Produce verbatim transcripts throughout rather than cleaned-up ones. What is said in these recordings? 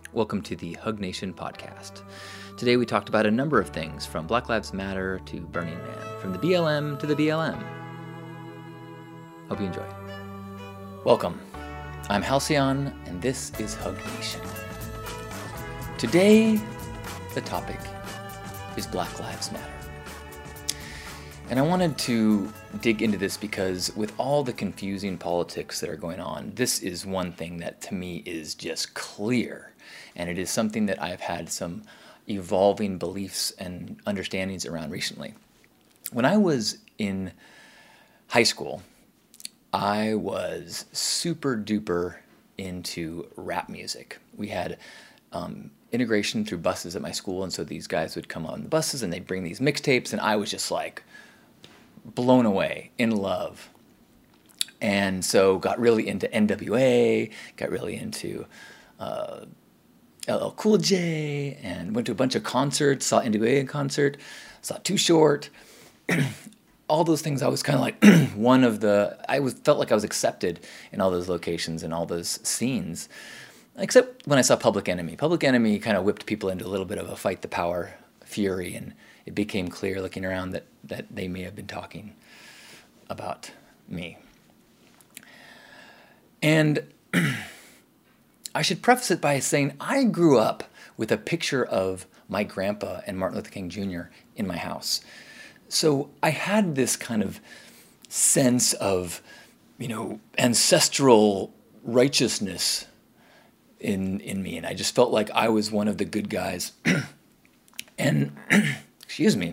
Welcome to the Hug Nation podcast. Today we talked about a number of things, from Black Lives Matter to Burning Man, from the B L M to the B L M. Hope you enjoy. Welcome. I'm Halcyon, and this is Hug Nation. Today, the topic is Black Lives Matter. And I wanted to dig into this because with all the confusing politics that are going on, this is one thing that to me is just clear. And it is something that I've had some evolving beliefs and understandings around recently. When I was in high school, I was super duper into rap music. We had um, integration through buses at my school, and so these guys would come on the buses and they'd bring these mixtapes, and I was just like blown away, in love. And so got really into N W A, got really into uh, L L Cool J, and went to a bunch of concerts, saw N W A in concert, saw Too Short. All those things, I was kind of like one of the, I was felt like I was accepted in all those locations and all those scenes, except when I saw Public Enemy. Public Enemy kind of whipped people into a little bit of a fight the power fury, and it became clear looking around that, that they may have been talking about me. And I should preface it by saying I grew up with a picture of my grandpa and Martin Luther King Junior in my house. So I had this kind of sense of, you know, ancestral righteousness in in me, and I just felt like I was one of the good guys. And excuse me.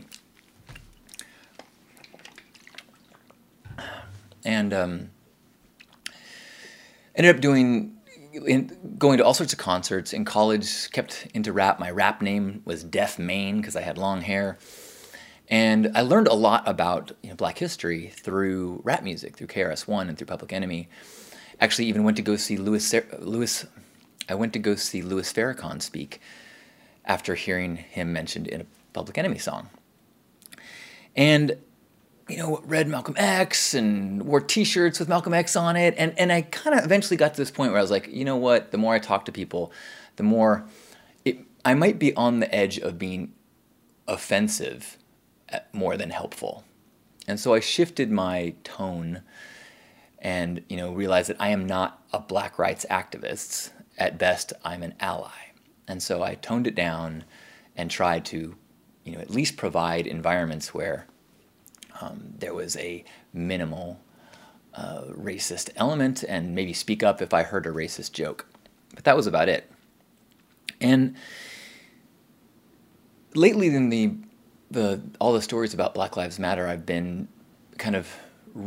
And um, ended up doing, in, going to all sorts of concerts. In college, kept into rap. My rap name was Def Mane because I had long hair. And I learned a lot about you know, Black history through rap music, through K R S One and through Public Enemy. Actually, even went to go see Louis. Louis I went to go see Louis Farrakhan speak after hearing him mentioned in a Public Enemy song. And, you know, read Malcolm X and wore T-shirts with Malcolm X on it. And, and I kind of eventually got to this point where I was like, you know what? The more I talk to people, the more it, I might be on the edge of being offensive more than helpful. And so I shifted my tone and, you know, realized that I am not a black rights activist. At best, I'm an ally. And so I toned it down and tried to, you know, at least provide environments where um, there was a minimal uh, racist element, and maybe speak up if I heard a racist joke. But that was about it. And lately in the the all the stories about Black Lives Matter, I've been kind of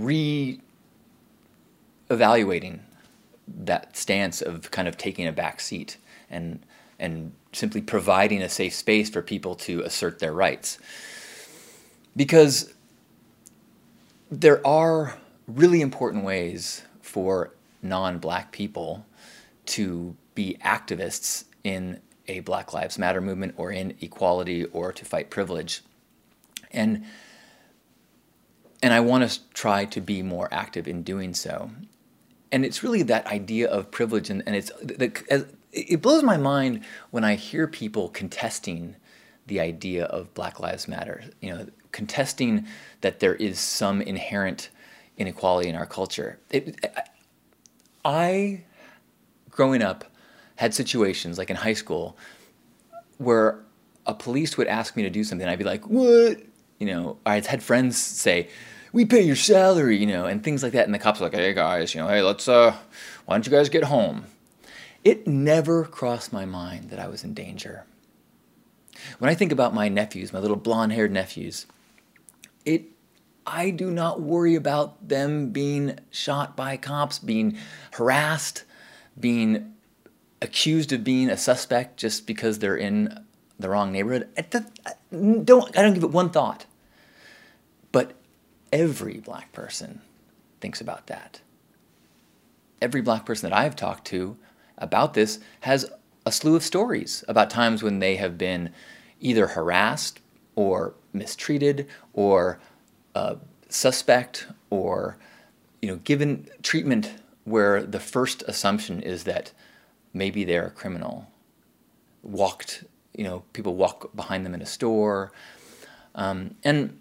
re-evaluating that stance of kind of taking a back seat and and simply providing a safe space for people to assert their rights. Because there are really important ways for non-black people to be activists in a Black Lives Matter movement or in equality or to fight privilege. And and I want to try to be more active in doing so. And it's really that idea of privilege, and, and it's the, as, it blows my mind when I hear people contesting the idea of Black Lives Matter, you know, contesting that there is some inherent inequality in our culture. It, I, growing up, had situations like in high school where a police would ask me to do something, and I'd be like, what? You know, I had friends say, we pay your salary, you know, and things like that. And the cops were like, hey guys, you know, hey, let's, uh, why don't you guys get home? It never crossed my mind that I was in danger. When I think about my nephews, my little blonde-haired nephews, it, I do not worry about them being shot by cops, being harassed, being accused of being a suspect just because they're in the wrong neighborhood. I don't, I don't give it one thought. But every black person thinks about that. Every black person that I've talked to about this has a slew of stories about times when they have been either harassed or mistreated or uh, suspect or, you know, given treatment where the first assumption is that maybe they're a criminal walked, you know, people walk behind them in a store. Um, and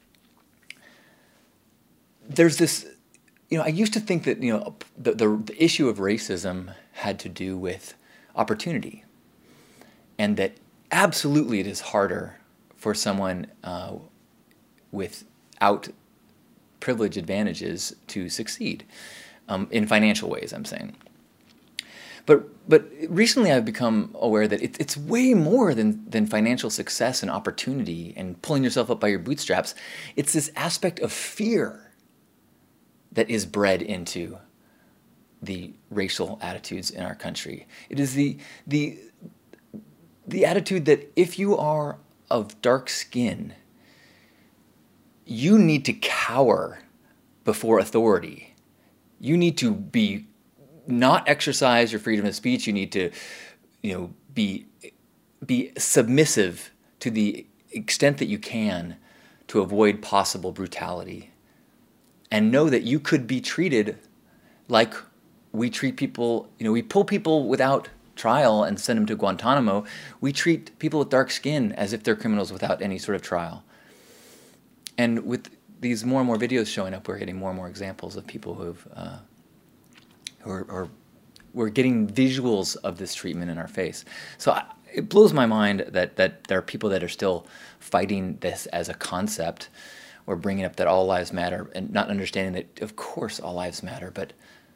there's this, you know, I used to think that, you know, the, the, the issue of racism had to do with opportunity, and that absolutely it is harder for someone uh, without privilege advantages to succeed um, in financial ways, I'm saying. But but recently I've become aware that it, it's way more than, than financial success and opportunity and pulling yourself up by your bootstraps. It's this aspect of fear that is bred into the racial attitudes in our country. It is the the the attitude that if you are of dark skin, you need to cower before authority. You need to be not exercise your freedom of speech. You need to, you know, be be submissive to the extent that you can to avoid possible brutality. And know that you could be treated like we treat people, you know, we pull people without trial and send them to Guantanamo. We treat people with dark skin as if they're criminals without any sort of trial. And with these more and more videos showing up, we're getting more and more examples of people who've, uh, who are, are, we're getting visuals of this treatment in our face. So I, it blows my mind that, that there are people that are still fighting this as a concept, or bringing up that all lives matter, and not understanding that, of course, all lives matter, but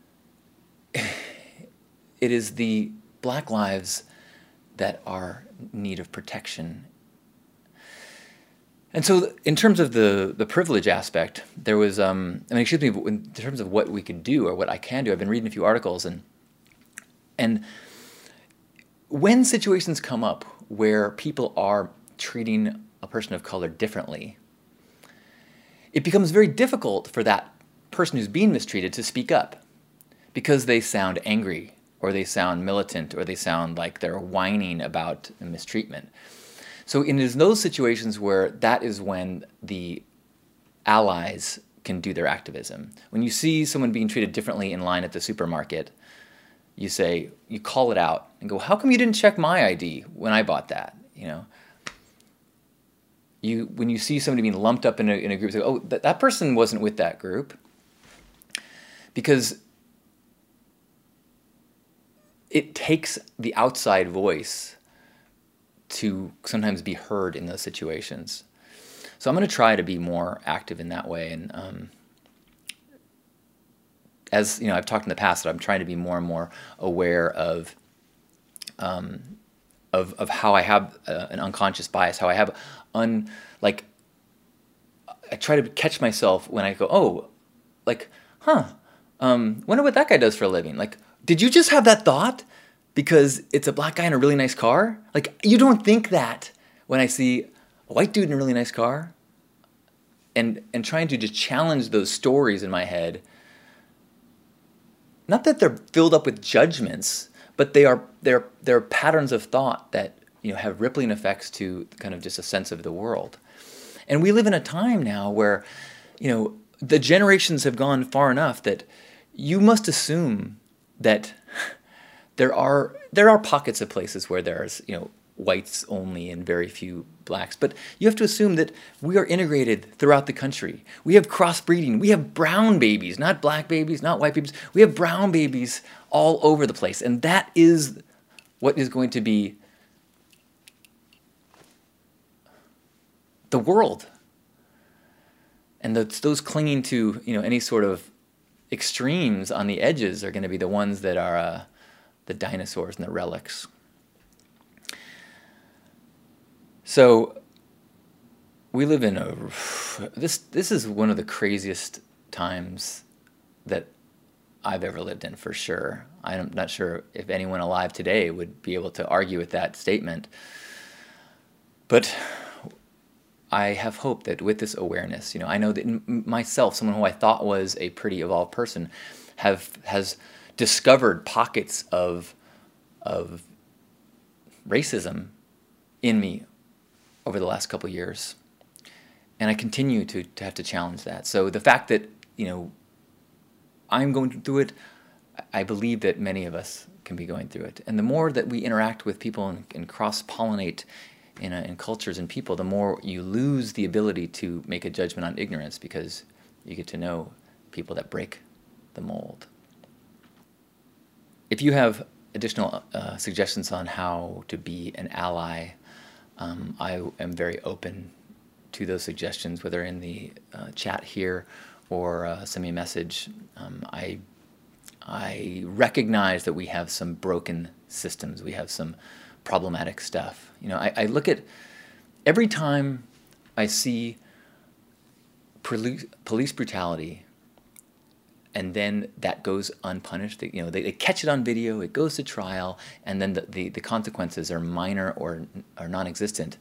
it is the black lives that are in need of protection. And so in terms of the, the privilege aspect, there was, um, I mean, excuse me, in terms of what we could do or what I can do, I've been reading a few articles, and and when situations come up where people are treating a person of color differently, it becomes very difficult for that person who's being mistreated to speak up, because they sound angry, or they sound militant, or they sound like they're whining about mistreatment. So it is those situations where that is when the allies can do their activism. When you see someone being treated differently in line at the supermarket, you say, you call it out and go, how come you didn't check my I D when I bought that? You know, you when you see somebody being lumped up in a, in a group, you say, oh, that, that person wasn't with that group. Because it takes the outside voice to sometimes be heard in those situations. So I'm going to try to be more active in that way. And um, as you know, I've talked in the past that I'm trying to be more and more aware of um, of of how I have uh, an unconscious bias, how I have un like I try to catch myself when I go, oh, like, huh, um, wonder what that guy does for a living. Like, did you just have that thought because it's a black guy in a really nice car? Like, you don't think that when I see a white dude in a really nice car. And and trying to just challenge those stories in my head. Not that they're filled up with judgments, but they are they're they're patterns of thought that, you know, have rippling effects to kind of just a sense of the world. And we live in a time now where, you know, the generations have gone far enough that you must assume that there are there are pockets of places where there's, you know, whites only and very few blacks. But you have to assume that we are integrated throughout the country. We have crossbreeding. We have brown babies, not black babies, not white babies. We have brown babies all over the place. And that is what is going to be the world. And the, those clinging to, you know, any sort of extremes on the edges are going to be the ones that are uh, the dinosaurs and the relics. So we live in a this this is one of the craziest times that I've ever lived in, for sure. I'm not sure if anyone alive today would be able to argue with that statement. But I have hope that with this awareness, you know, I know that in myself, someone who I thought was a pretty evolved person, have has discovered pockets of of racism in me over the last couple of years. And I continue to, to have to challenge that. So the fact that, you know, I'm going through it, I believe that many of us can be going through it. And the more that we interact with people and, and cross-pollinate in, a, in cultures and people, the more you lose the ability to make a judgment on ignorance, because you get to know people that break the mold. If you have additional uh, suggestions on how to be an ally, um, I am very open to those suggestions, whether in the uh, chat here or uh, send me a message. Um, I I recognize that we have some broken systems. We have some problematic stuff. You know, I, I look at every time I see police, police brutality, and then that goes unpunished. You know, they, they catch it on video, it goes to trial, and then the, the, the consequences are minor or are non-existent.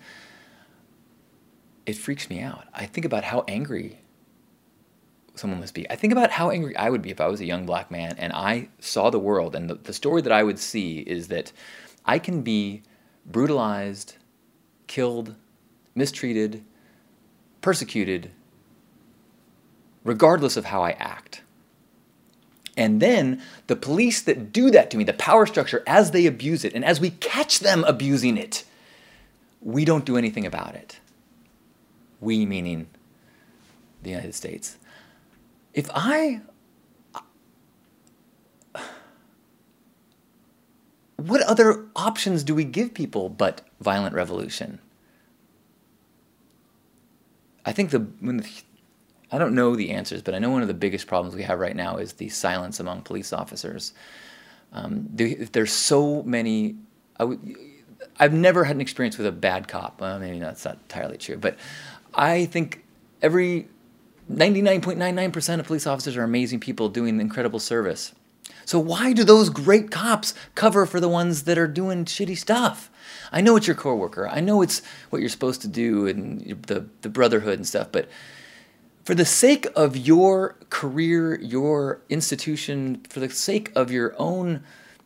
It freaks me out. I think about how angry someone must be. I think about how angry I would be if I was a young black man and I saw the world, and the, the story that I would see is that I can be brutalized, killed, mistreated, persecuted, regardless of how I act. And then the police that do that to me, the power structure, as they abuse it, and as we catch them abusing it, we don't do anything about it. We meaning the United States. If I... What other options do we give people but violent revolution? I think the... when the I don't know the answers, but I know one of the biggest problems we have right now is the silence among police officers. Um, there, there's so many... I would, I've never had an experience with a bad cop. Well, maybe that's not entirely true, but I think every ninety-nine point nine nine percent of police officers are amazing people doing incredible service. So why do those great cops cover for the ones that are doing shitty stuff? I know it's your coworker. I know it's what you're supposed to do and the, the brotherhood and stuff, but for the sake of your career, your institution, for the sake of your own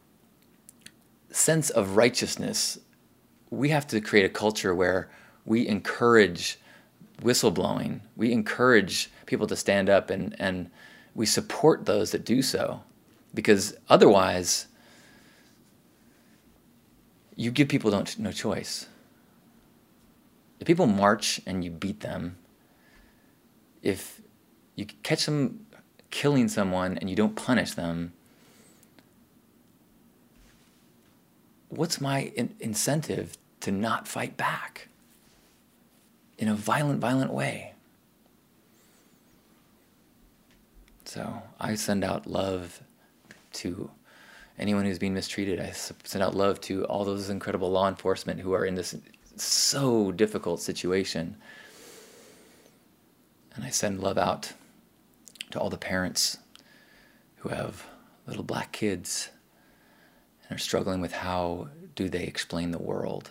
sense of righteousness, we have to create a culture where we encourage whistleblowing. We encourage people to stand up, and, and we support those that do so. Because otherwise, you give people don't, no choice. If people march and you beat them, if you catch them killing someone and you don't punish them, what's my in- incentive to not fight back in a violent, violent way? So I send out love to anyone who's being mistreated. I send out love to all those incredible law enforcement who are in this so difficult situation. And I send love out to all the parents who have little black kids and are struggling with how do they explain the world.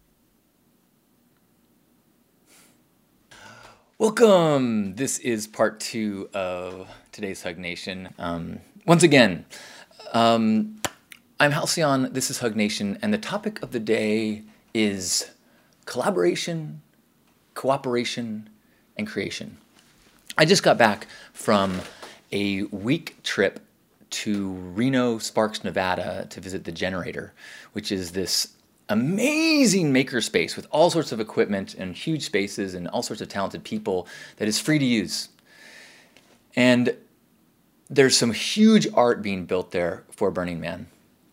Welcome! This is part two of today's Hug Nation. Um, once again, um, I'm Halcyon, this is Hug Nation, and the topic of the day is collaboration, cooperation, and creation. I just got back from a week trip to Reno Sparks, Nevada to visit the Generator, which is this amazing makerspace with all sorts of equipment and huge spaces and all sorts of talented people that is free to use. And there's some huge art being built there for Burning Man.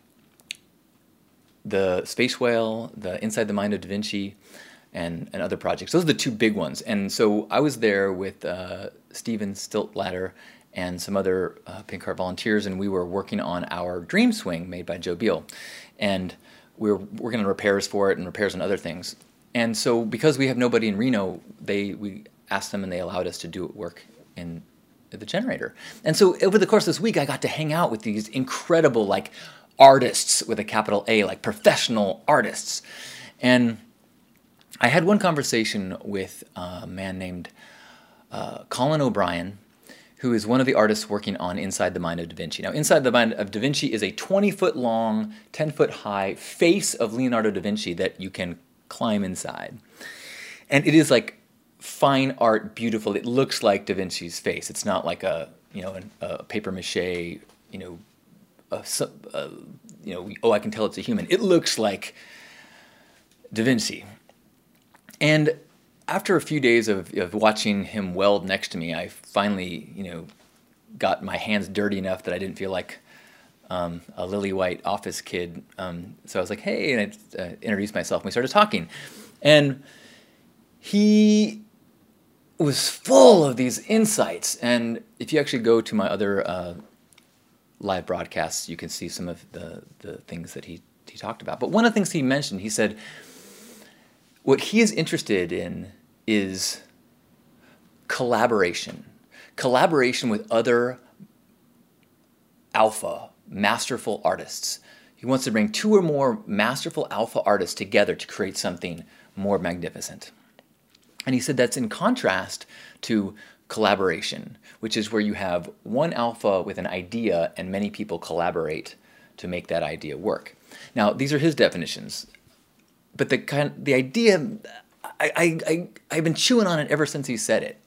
The Space Whale, the Inside the Mind of Da Vinci, and, and other projects. Those are the two big ones. And so I was there with uh, Steven Stiltladder and some other uh, Pink Heart volunteers, and we were working on our Dream Swing made by Joe Beal. And we were working on repairs for it and repairs on other things. And so because we have nobody in Reno, they we asked them and they allowed us to do work in the Generator. And so over the course of this week, I got to hang out with these incredible like artists with a capital A, like professional artists. And I had one conversation with a man named uh, Colin O'Brien, who is one of the artists working on Inside the Mind of Da Vinci. Now, Inside the Mind of Da Vinci is a twenty-foot long, ten-foot high face of Leonardo da Vinci that you can climb inside. And it is like fine art, beautiful. It looks like Da Vinci's face. It's not like a, you know, a paper mache, you know, a, a you know, oh, I can tell it's a human. It looks like Da Vinci. And after a few days of, of watching him weld next to me, I finally, you know, got my hands dirty enough that I didn't feel like um, a lily white office kid. Um, so I was like, hey, and I uh, introduced myself, and we started talking. And he was full of these insights. And if you actually go to my other uh, live broadcasts, you can see some of the, the things that he, he talked about. But one of the things he mentioned, he said, what he is interested in is collaboration. Collaboration with other alpha, masterful artists. He wants to bring two or more masterful alpha artists together to create something more magnificent. And he said that's in contrast to collaboration, which is where you have one alpha with an idea and many people collaborate to make that idea work. Now, these are his definitions, but the kind, the idea, I, I, I, I've been chewing on it ever since he said it.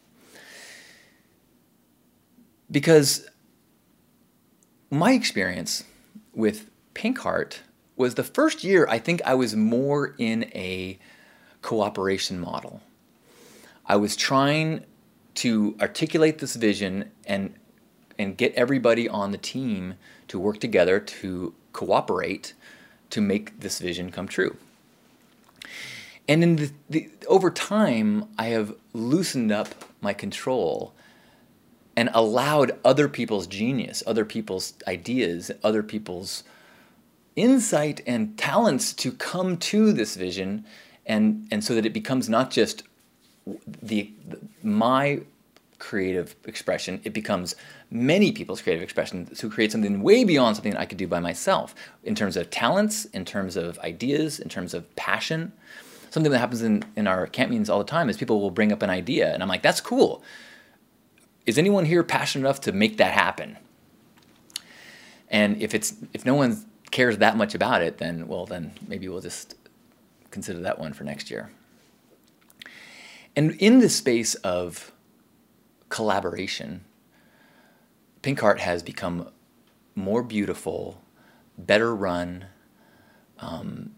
Because my experience with Pinkheart was the first year I think I was more in a cooperation model. I was trying to articulate this vision and and get everybody on the team to work together to cooperate to make this vision come true. And in the, the, over time, I have loosened up my control and allowed other people's genius, other people's ideas, other people's insight and talents to come to this vision, and, and so that it becomes not just the, the my creative expression, it becomes many people's creative expression to create something way beyond something I could do by myself in terms of talents, in terms of ideas, in terms of passion. Something that happens in, in our camp meetings all the time is people will bring up an idea, and I'm like, that's cool. Is anyone here passionate enough to make that happen? And if it's if no one cares that much about it, then, well, then maybe we'll just consider that one for next year. And in the space of collaboration, Pinkheart has become more beautiful, better run. Um,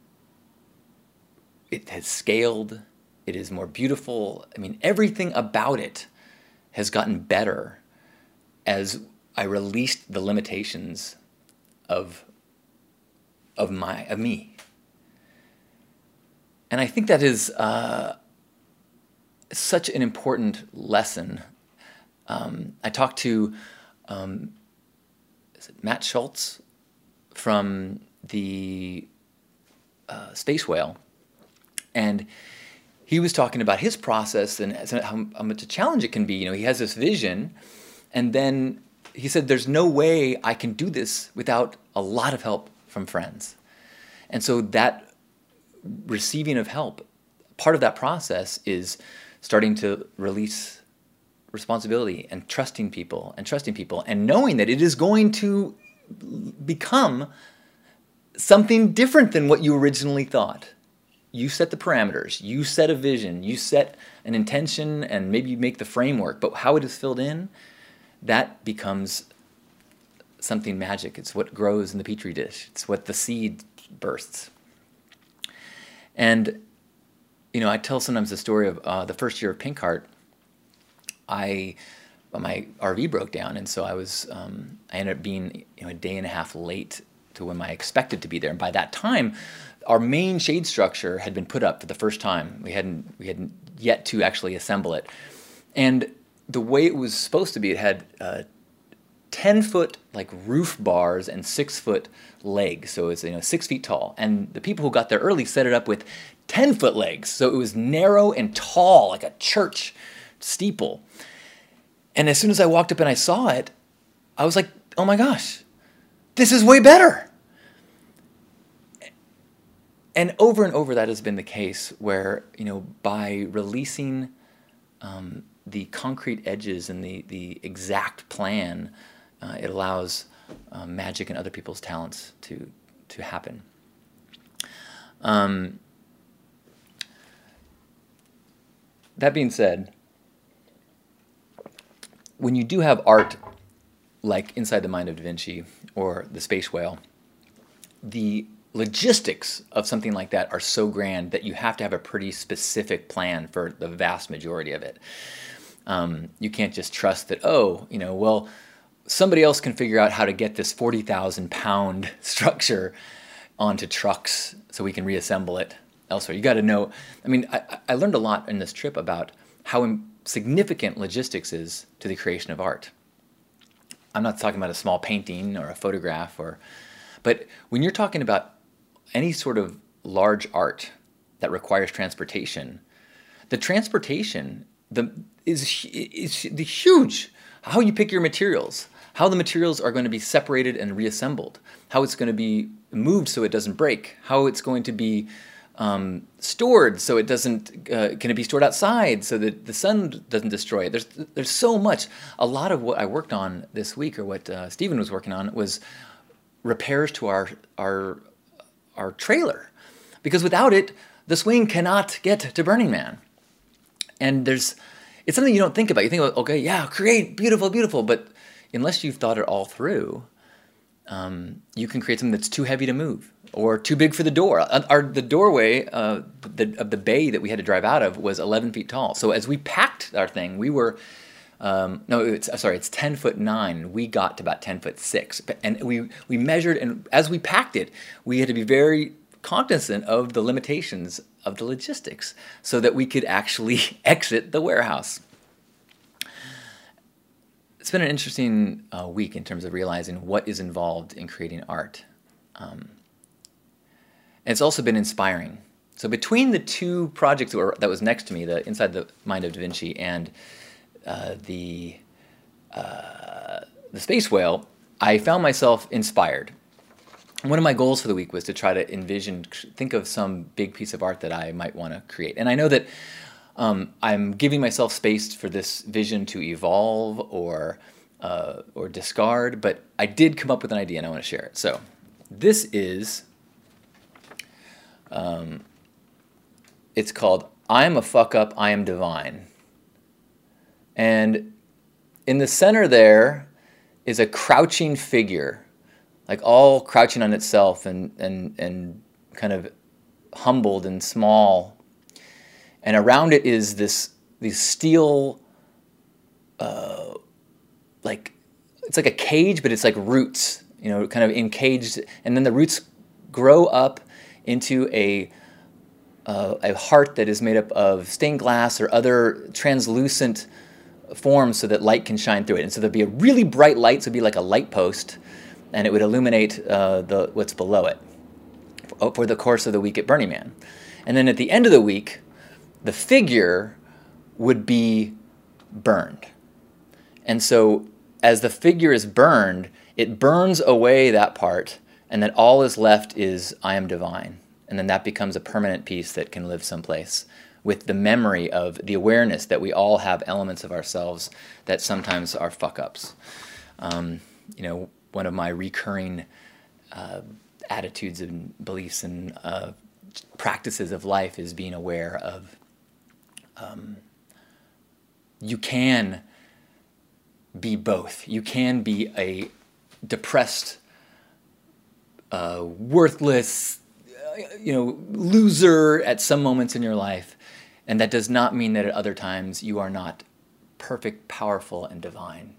it has scaled. It is more beautiful. I mean, everything about it has gotten better as I released the limitations of of my of me. And I think that is uh, such an important lesson. Um, I talked to um, is it Matt Schultz from the uh, Space Whale, and he was talking about his process and how, how much a challenge it can be. You know, he has this vision, and then he said, "There's no way I can do this without a lot of help from friends," and so that receiving of help, part of that process is starting to release responsibility and trusting people and trusting people and knowing that it is going to become something different than what you originally thought. You set the parameters, you set a vision, you set an intention, and maybe you make the framework, but how it is filled in, that becomes something magic. It's what grows in the petri dish. It's what the seed bursts. And, you know, I tell sometimes the story of uh, the first year of Pinkheart. I, my R V broke down, and so I was, um, I ended up being, you know, a day and a half late to when I expected to be there. And by that time, our main shade structure had been put up for the first time. We hadn't, we hadn't yet to actually assemble it. And the way it was supposed to be, it had uh, ten foot like roof bars and six foot legs. So it's, you know, six feet tall. And the people who got there early set it up with ten foot legs. So it was narrow and tall, like a church steeple. And as soon as I walked up and I saw it, I was like, oh my gosh, this is way better. And over and over that has been the case where, you know, by releasing um, the concrete edges and the, the exact plan, uh, it allows uh, magic and other people's talents to, to happen. Um, that being said, when you do have art like Inside the Mind of Da Vinci or The Space Whale, the logistics of something like that are so grand that you have to have a pretty specific plan for the vast majority of it. Um, you can't just trust that, oh, you know, well, somebody else can figure out how to get this forty thousand pound structure onto trucks so we can reassemble it elsewhere. You got to know, I mean, I, I learned a lot in this trip about how significant logistics is to the creation of art. I'm not talking about a small painting or a photograph, or, but when you're talking about any sort of large art that requires transportation, the transportation the, is, is the huge. How you pick your materials, how the materials are going to be separated and reassembled, how it's going to be moved so it doesn't break, how it's going to be um, stored so it doesn't, uh, can it be stored outside so that the sun doesn't destroy it. There's there's so much. A lot of what I worked on this week, or what uh, Stephen was working on, was repairs to our our our trailer, because without it, the swing cannot get to Burning Man. And there's, it's something you don't think about. You think about, okay, yeah, great, beautiful, beautiful, but unless you've thought it all through, um, you can create something that's too heavy to move or too big for the door. Our, the doorway uh, the, of the bay that we had to drive out of was eleven feet tall. So as we packed our thing, we were, um, no, it's, sorry, it's ten foot nine, and we got to about ten foot six. And we, we measured, and as we packed it, we had to be very cognizant of the limitations of the logistics so that we could actually exit the warehouse. It's been an interesting uh, week in terms of realizing what is involved in creating art. Um, and it's also been inspiring. So between the two projects that, were, that was next to me, the Inside the Mind of Da Vinci and uh, the uh, the Space Whale, I found myself inspired. One of my goals for the week was to try to envision, think of some big piece of art that I might want to create. And I know that um, I'm giving myself space for this vision to evolve or uh, or discard, but I did come up with an idea and I want to share it. So this is, um, it's called I Am a Fuck Up, I Am Divine. And in the center there is a crouching figure, like all crouching on itself and, and, and kind of humbled and small. And around it is this these steel, uh, like, it's like a cage, but it's like roots, you know, kind of encaged. And then the roots grow up into a, uh, a heart that is made up of stained glass or other translucent forms so that light can shine through it. And so there'd be a really bright light, so it'd be like a light post, and it would illuminate uh, the what's below it for the course of the week at Burning Man. And then at the end of the week, the figure would be burned. And so as the figure is burned, it burns away that part, and then all is left is I am divine. And then that becomes a permanent piece that can live someplace with the memory of the awareness that we all have elements of ourselves that sometimes are fuck-ups. Um, you know, one of my recurring uh, attitudes and beliefs and uh, practices of life is being aware of um, you can be both. You can be a depressed, uh, worthless, uh, you know, loser at some moments in your life, and that does not mean that at other times you are not perfect, powerful, and divine.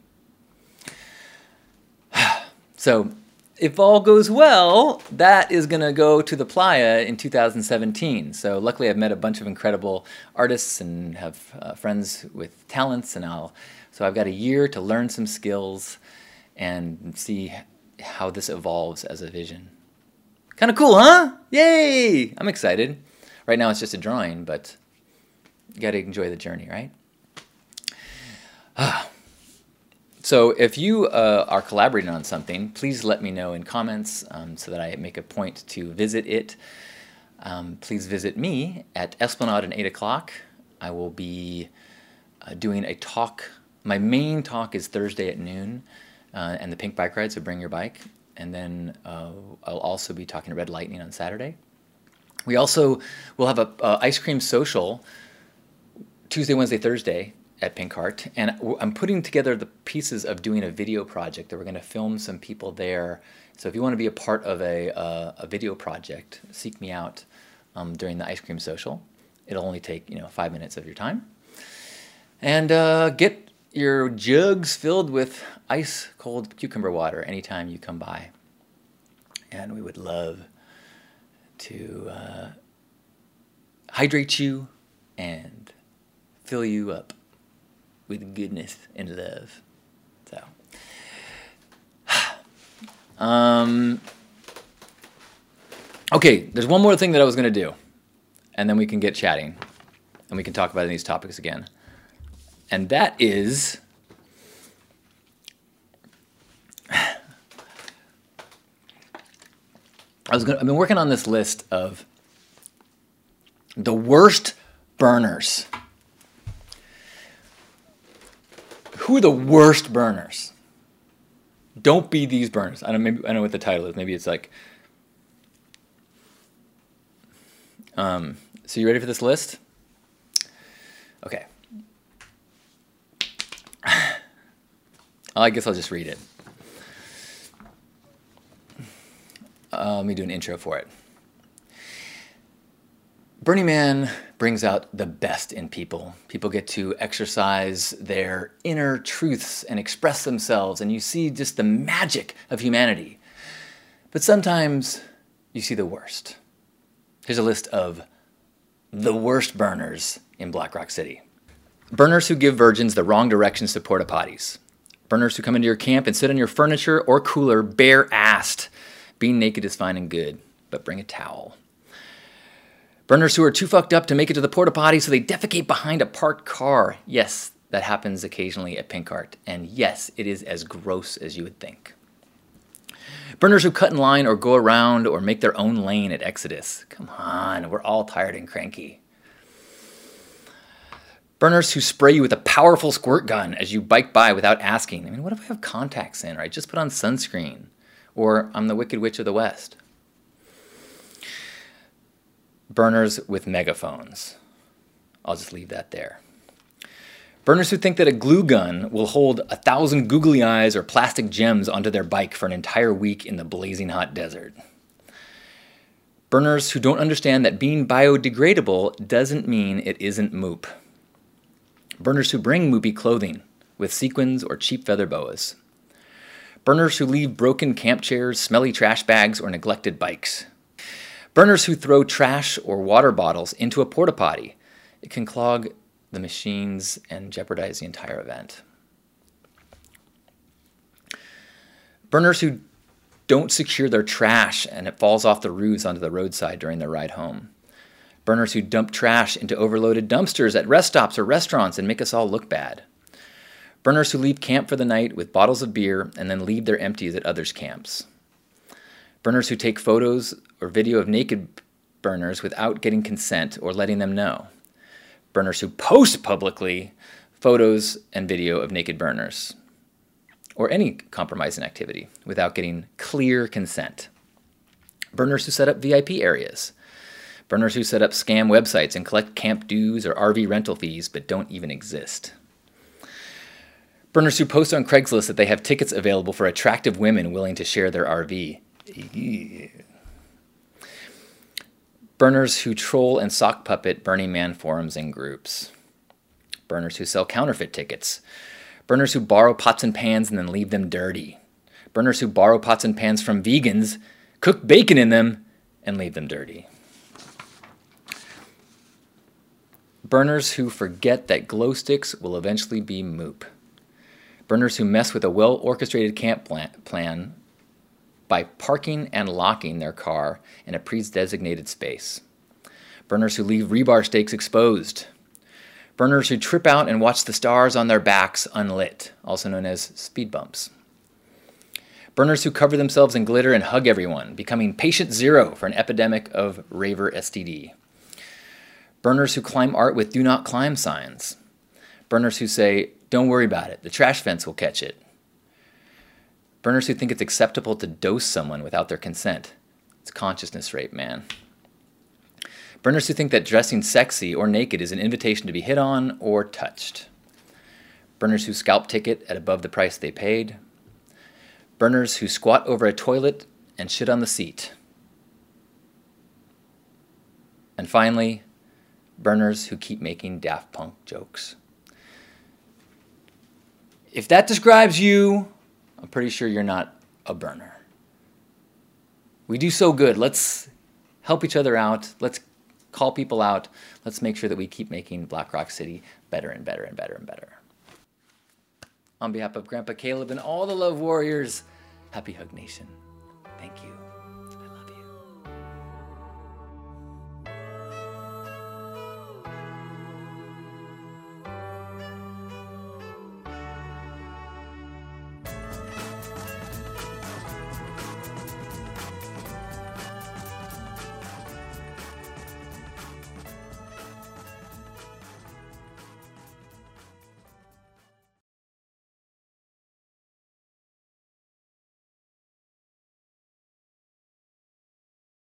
So, if all goes well, that is going to go to the Playa in two thousand seventeen. So luckily I've met a bunch of incredible artists and have uh, friends with talents, and I'll, so I've got a year to learn some skills and see how this evolves as a vision. Kind of cool, huh? Yay! I'm excited. Right now it's just a drawing, but you got to enjoy the journey, right? Ah. So if you uh, are collaborating on something, please let me know in comments um, so that I make a point to visit it. Um, please visit me at Esplanade at eight o'clock. I will be uh, doing a talk. My main talk is Thursday at noon, uh, and the Pink Bike Ride, so bring your bike. And then uh, I'll also be talking to Red Lightning on Saturday. We also will have a uh, ice cream social Tuesday, Wednesday, Thursday at Pink Heart, and I'm putting together the pieces of doing a video project that we're going to film some people there. So if you want to be a part of a, uh, a video project, seek me out um, during the ice cream social. It'll only take, you know, five minutes of your time. And uh, get your jugs filled with ice cold cucumber water anytime you come by. And we would love to uh, hydrate you and fill you up with goodness and love. So, um, okay, there's one more thing that I was going to do, and then we can get chatting, and we can talk about these topics again. And that is, I was gonna, I've been working on this list of the worst burners. Who are the worst burners? Don't be these burners. I don't. Maybe I don't know what the title is. Maybe it's like. Um, so you ready for this list? Okay. I guess I'll just read it. Uh, let me do an intro for it. Burning Man brings out the best in people. People get to exercise their inner truths and express themselves, and you see just the magic of humanity. But sometimes you see the worst. Here's a list of the worst burners in Black Rock City. Burners who give virgins the wrong directions to porta potties. Burners who come into your camp and sit on your furniture or cooler bare-assed. Being naked is fine and good, but bring a towel. Burners who are too fucked up to make it to the porta potty, so they defecate behind a parked car. Yes, that happens occasionally at Pink Heart. And yes, it is as gross as you would think. Burners who cut in line or go around or make their own lane at Exodus. Come on, we're all tired and cranky. Burners who spray you with a powerful squirt gun as you bike by without asking. I mean, what if I have contacts in, or I just put on sunscreen? Or I'm the Wicked Witch of the West. Burners with megaphones. I'll just leave that there. Burners who think that a glue gun will hold a thousand googly eyes or plastic gems onto their bike for an entire week in the blazing hot desert. Burners who don't understand that being biodegradable doesn't mean it isn't moop. Burners who bring moopy clothing with sequins or cheap feather boas. Burners who leave broken camp chairs, smelly trash bags, or neglected bikes. Burners who throw trash or water bottles into a porta potty. It can clog the machines and jeopardize the entire event. Burners who don't secure their trash and it falls off the roofs onto the roadside during their ride home. Burners who dump trash into overloaded dumpsters at rest stops or restaurants and make us all look bad. Burners who leave camp for the night with bottles of beer and then leave their empties at others' camps. Burners who take photos or video of naked burners without getting consent or letting them know. Burners who post publicly photos and video of naked burners or any compromising activity without getting clear consent. Burners who set up V I P areas. Burners who set up scam websites and collect camp dues or R V rental fees but don't even exist. Burners who post on Craigslist that they have tickets available for attractive women willing to share their R V. Yeah. Burners who troll and sock puppet Burning Man forums and groups. Burners who sell counterfeit tickets. Burners who borrow pots and pans and then leave them dirty. Burners who borrow pots and pans from vegans, cook bacon in them, and leave them dirty. Burners who forget that glow sticks will eventually be moop. Burners who mess with a well-orchestrated camp plan by parking and locking their car in a pre-designated space. Burners who leave rebar stakes exposed. Burners who trip out and watch the stars on their backs unlit, also known as speed bumps. Burners who cover themselves in glitter and hug everyone, becoming patient zero for an epidemic of raver S T D. Burners who climb art with do not climb signs. Burners who say, don't worry about it, the trash fence will catch it. Burners who think it's acceptable to dose someone without their consent. It's consciousness rape, man. Burners who think that dressing sexy or naked is an invitation to be hit on or touched. burners who scalp ticket at above the price they paid, burners who squat over a toilet and shit on the seat, and finally, burners who keep making Daft Punk jokes. If that describes you, I'm pretty sure you're not a burner. We do so good. Let's help each other out. Let's call people out. Let's make sure that we keep making Black Rock City better and better and better and better. On behalf of Grandpa Caleb and all the Love Warriors, happy Hug Nation. Thank you.